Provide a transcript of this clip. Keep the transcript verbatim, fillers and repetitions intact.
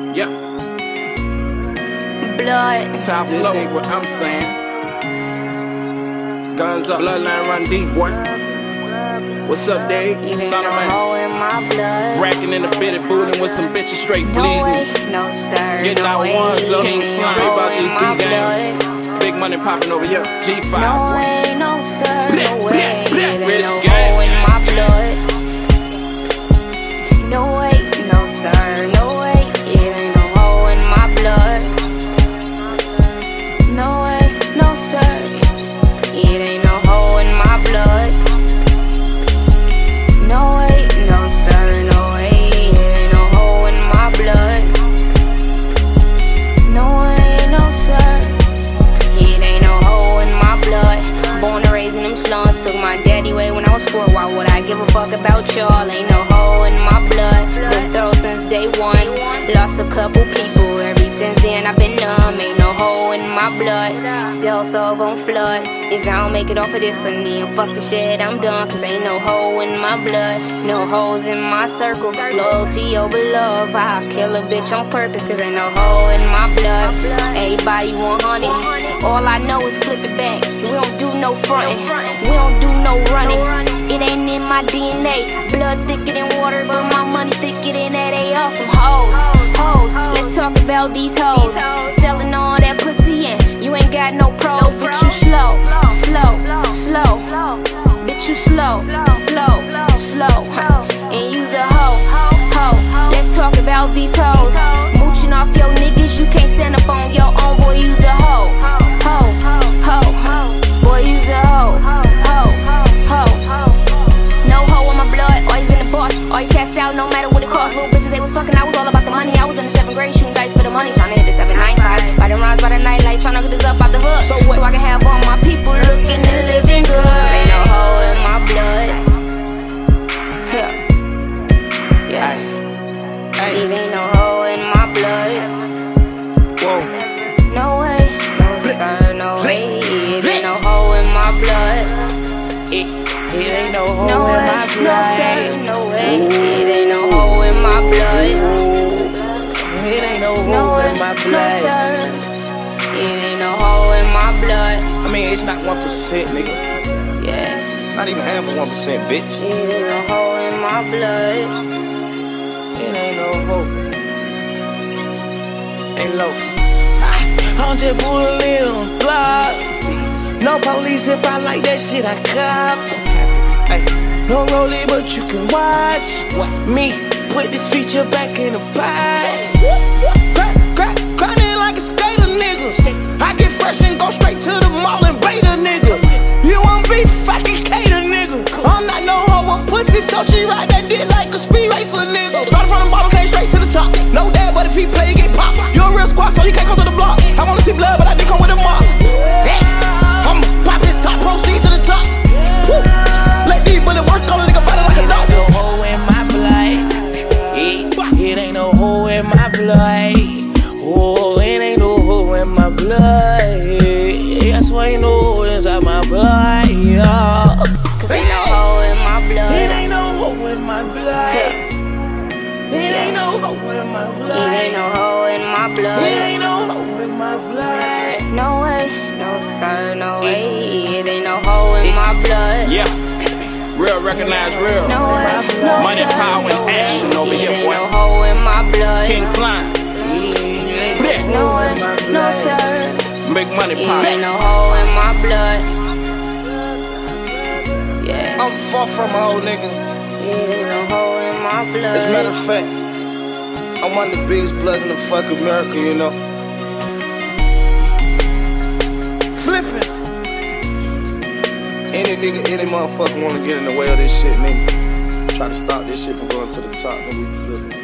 Yeah. Blood. Top flow. Dig what I'm saying. Guns up, bloodline run deep, boy. What's up, Dave? Stunner man. In my blood. Racking in the bitty booting with some bitches straight No bleeding. way, no sir. Getting no out way. ones up. King straight about these my D games. Big money popping over here. G five. No way, no sir. Bleh, no bleh, way. bleh. It Rich ain't no gang. hole in my blood. No way, no sir. No way. It ain't no hole in my blood. No way, no sir. It ain't no hole in my blood. No way, no sir. No way. It ain't no hole in my blood. No way, no sir. It ain't no hole in my blood. Born and raised in them slums. Took my daddy away when I was four. Why would I give a fuck about y'all? Ain't no hole in my blood. Been thorough since day one. Lost a couple people. Ever since then I've been numb. Ain't no hole in my blood. Still so gon' flood. If I don't make it off of this one, then fuck the shit, I'm done. Cause ain't no hole in my blood. No holes in my circle. Loyalty over love. I'll kill a bitch on purpose. Cause ain't no hole in my blood. Everybody one hundred. All I know is flip it back. We don't do no frontin'. We don't do no running. It ain't in my D N A. Blood thicker than water, but my money thicker than that. They all some hoes. Hoes. Let's talk about these hoes. Selling all that pussy in. You ain't got no pros, but you slow. Slow. Slow. Bitch, you slow. Slow. Slow. And you's a hoe. Hoe. Let's talk about these hoes. Mooching off your niggas. You can't stand up on your own. Boy, you's a hoe. Hoe. Hoe. Boy, you's a hoe. Hoe. Hoe. No hoe in my blood. Always been a boss. Always cast out no matter what it cost. Little bitches, they was fucking. I was all about the money. I was in the seventh grade shooting dice for the money. Trying to hit the seven nine five. By the runs by the night light. Trying to get this up out the hood. So, so I can have all my people looking and living good. Ain't no hoe in my blood. Yeah. Yeah. Hey. It ain't no hoe in my blood. Whoa. No way. No sir. No way. It ain't no hoe in my blood. It, it ain't no hole No in way. my No blood. sir. No way. It ain't no hoe in my blood. It ain't no No hole way. in my No blood. sir. It ain't no hoe in my blood. I mean, it's not one percent, nigga. Yeah. Not even half of one percent, bitch. It ain't no hoe in my blood. It ain't no hope. Ain't low. I'm just pulling on block. No police, if I like that shit, I cop. Ay, no rolling, but you can watch me put this feature back in the past. Crack, crack, grinding like a skater, nigga. I get fresh and go straight to the mall and bait a nigga. You want beef, I can cater, nigga. I'm not no hoe with pussy, so she ride that dick like a speed racer, nigga. Started from the bottom, came straight to the top. No dad, but if he play, he get popped. You a real squad, so you can't come to the block. I wanna see blood, but I did come with a mop. Yeah. I'ma pop his top, proceed to the top. Woo. Let these bullets work on a nigga, fight it like a dog. It ain't no hole in my blood. It, it ain't no hole in my blood. Oh, it ain't no hole in my blood. That's why ain't no hole inside my blood. Yeah. Cause ain't no hoe in my blood. It ain't no hole in my blood. It ain't no hole in my blood. It ain't no hoe in my blood. It ain't no hole in my blood. No way, no sir, no way. It ain't no hoe in my blood. Yeah. Real recognize real. No way, no Money, sir, power, no and action way. over It here, ain't boy. no hoe in my blood. King Slime. No way, no sir. Big money It pop. ain't no hoe in my blood. Yeah. I'm far from a hoe, nigga. It ain't no hoe in my blood. As a matter of fact, I'm one of the biggest bloods in the fucking America, you know. Flipping. Any nigga, any motherfucker wanna get in the way of this shit, nigga. Try to stop this shit from going to the top, nigga. We flipping.